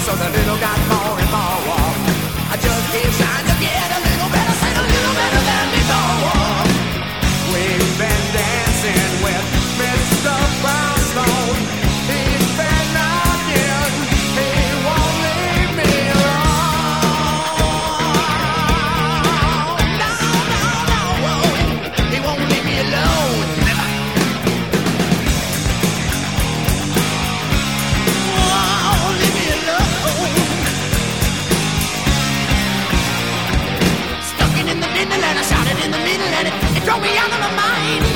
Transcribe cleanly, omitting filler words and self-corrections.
so the little got more and more. I just keep trying to get a little better, say a little better than before. We've been dancing with Mr. Brownstone. He's been knocking, he won't leave me alone. No, he won't leave me alone. Never. Won't leave me alone. Stuck in the middle and I shot it in the middle and it drove me out of my mind.